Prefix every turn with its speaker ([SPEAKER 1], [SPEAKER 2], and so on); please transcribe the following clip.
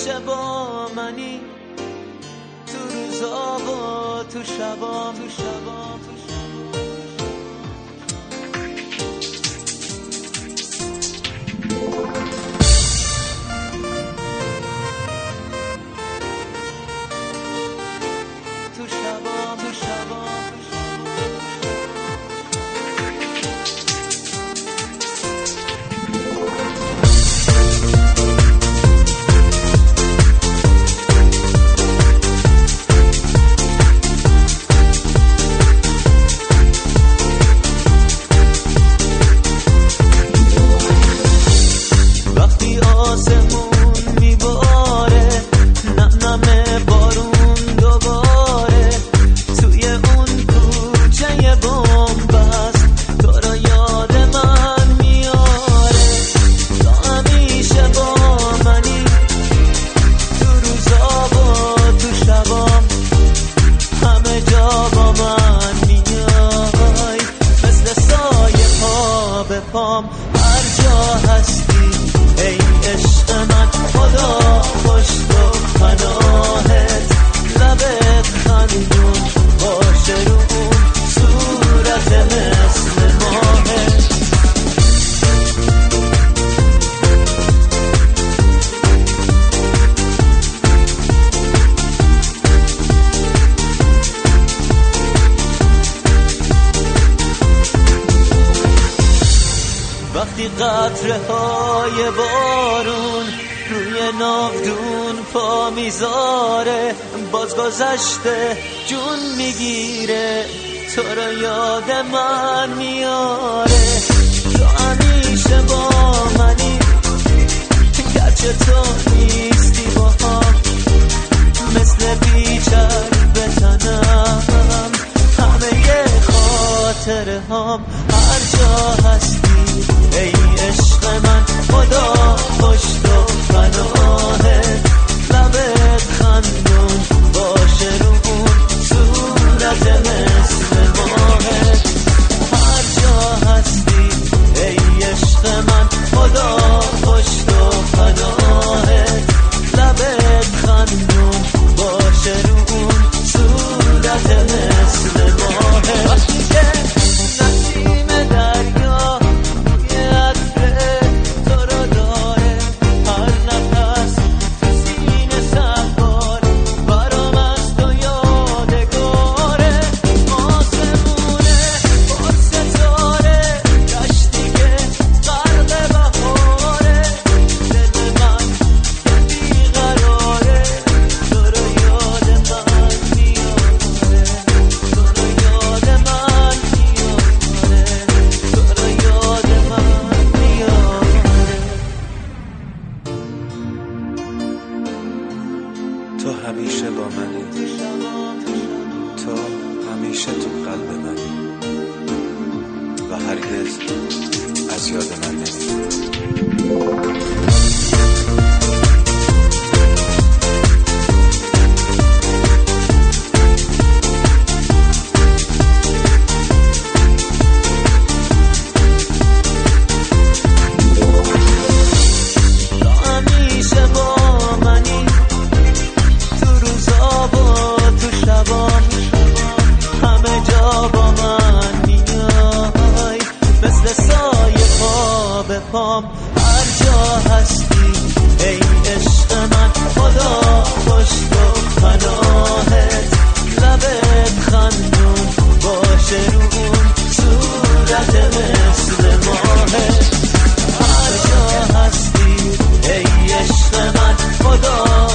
[SPEAKER 1] همیشه با منی، تو روزا و تو شبام، تو شبام، تو شبام، تو شبام. وقتی آسمون میباره، نم نم بارون دوباره، توی اون کوچه بن‌بست تو رو یاد من میاره. تو همیشه با منی، تو روزا و تو شبام، همه جا با من میای، مثل سایه پا به پام، هر جا هستی ای عشق من. خدا پشت و پناهت، لبت خندون باشه رو اون صورت مثل ماهت. وقتی قطره های بارون روی ناودون پا میذاره، باز گذشته جون میگیره، تو رو یاد من میاره. تو همیشه با منی، گرچه تو نیستی با هم، مثل بیچرب تنم، همه خاطره هم، هر جا هستی ای عشق من. خدا پشت و پناهت، لبت خندون باشه رو اون صورت مثل ماهت. هر جا هستی ای عشق من. خدا پشت و پناهت، لبت خندون باشه رو اون صورت مثل ماهت. وقتی که نسیم دریا روی عطر تو رو داره، هر نفس تو سینه سربار برام از تو یادگاره. آسمونه پر ستاره، دشتی که غرق بهاره، دل من بیقراره، تو رو یاد من میاره، تو رو یاد من میاره، تو رو یاد من میاره.
[SPEAKER 2] تو همیشه با منی، تو همیشه تو قلب منی و هرگز از یاد من نمیری.
[SPEAKER 1] تو همیشه با منی، تو روزا و تو شبام، همه جا با من میای، مثل سایه پا به پام، هر جا هستی ای عشق من. خدا پشت و پناهت، لبت خندون باشه رو اون صورت مثل ماهت. هر جا هستی ای عشق من. خدا